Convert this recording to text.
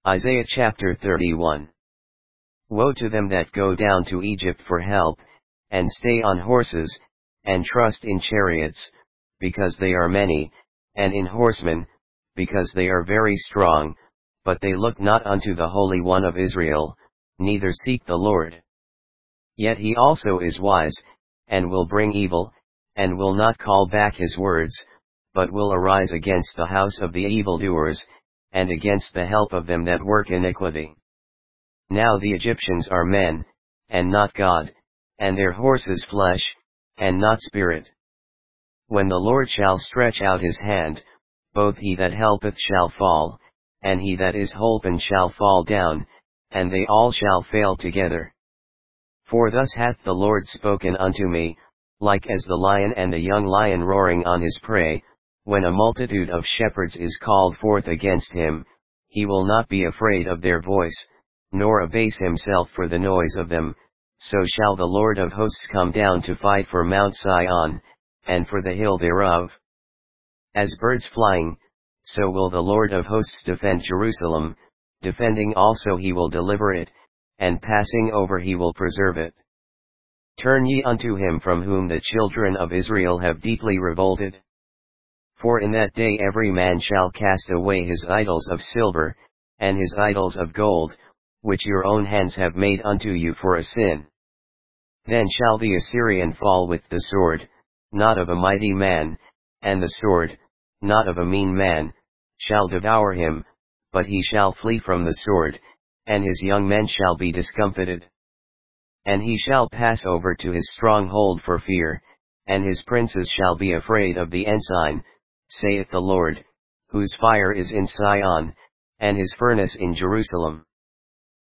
Isaiah chapter 31. Woe to them that go down to Egypt for help, and stay on horses, and trust in chariots, because they are many, and in horsemen, because they are very strong, but they look not unto the Holy One of Israel, neither seek the Lord. Yet he also is wise, and will bring evil, and will not call back his words, but will arise against the house of the evildoers, and against the help of them that work iniquity. Now the Egyptians are men, and not God, and their horses flesh, and not spirit. When the Lord shall stretch out his hand, both he that helpeth shall fall, and he that is holpen shall fall down, and they all shall fail together. For thus hath the Lord spoken unto me, like as the lion and the young lion roaring on his prey, when a multitude of shepherds is called forth against him, he will not be afraid of their voice, nor abase himself for the noise of them, so shall the Lord of hosts come down to fight for Mount Sion, and for the hill thereof. As birds flying, so will the Lord of hosts defend Jerusalem, defending also he will deliver it, and passing over he will preserve it. Turn ye unto him from whom the children of Israel have deeply revolted. For in that day every man shall cast away his idols of silver, and his idols of gold, which your own hands have made unto you for a sin. Then shall the Assyrian fall with the sword, not of a mighty man, and the sword, not of a mean man, shall devour him, but he shall flee from the sword, and his young men shall be discomfited. And he shall pass over to his stronghold for fear, and his princes shall be afraid of the ensign, saith the Lord, whose fire is in Sion, and his furnace in Jerusalem.